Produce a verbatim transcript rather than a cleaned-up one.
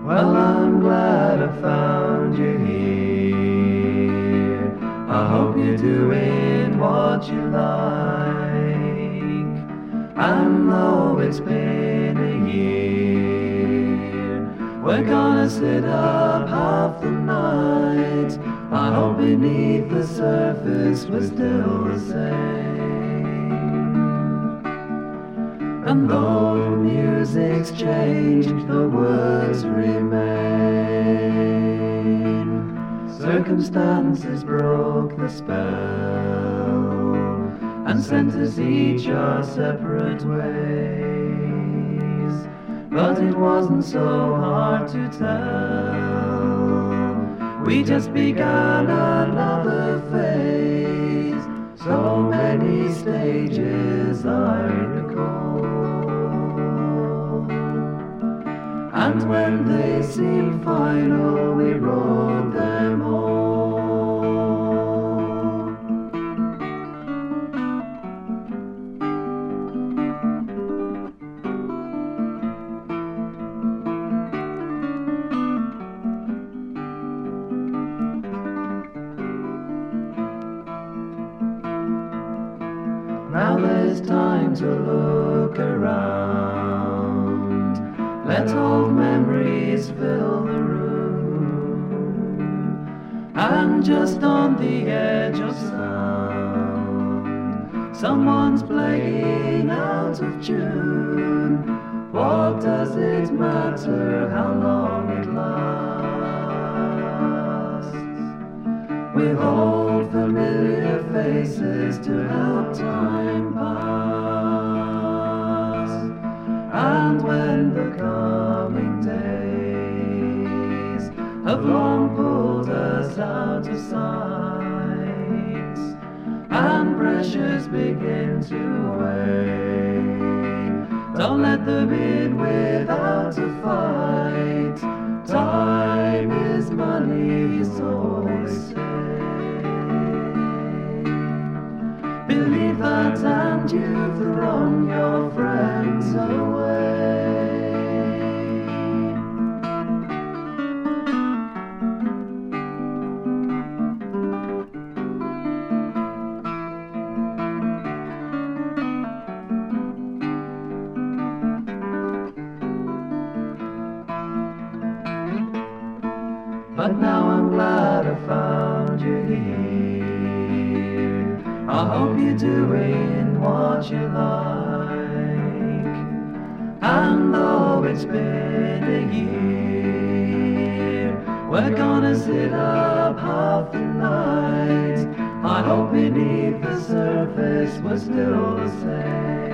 Well, I'm glad I found you here. I hope you're doing what you like. And though it's been a year, we're gonna sit up half the night. I hope beneath the surface we're still the same. And though the music's changed, the words remain. Circumstances broke the spell and sent us each our separate ways. But it wasn't so hard to tell. We just began another phase. So many stages I recall. And when they seemed final, we wrote them all. Now there's time to look around. Let old memories fill the room. And just on the edge of sound, someone's playing out of tune. What does it matter how long it lasts? With old familiar faces to help time pass. And when the coming days have long pulled us out of sight, and pressures begin to wane, don't let them in without a fight. Time is money, so they say. Believe that, and you've thrown your friends away. But now I'm glad I found you here. I hope you're doing what you like. And though it's been a year, we're gonna sit up half the night. I hope beneath the surface we're still the same.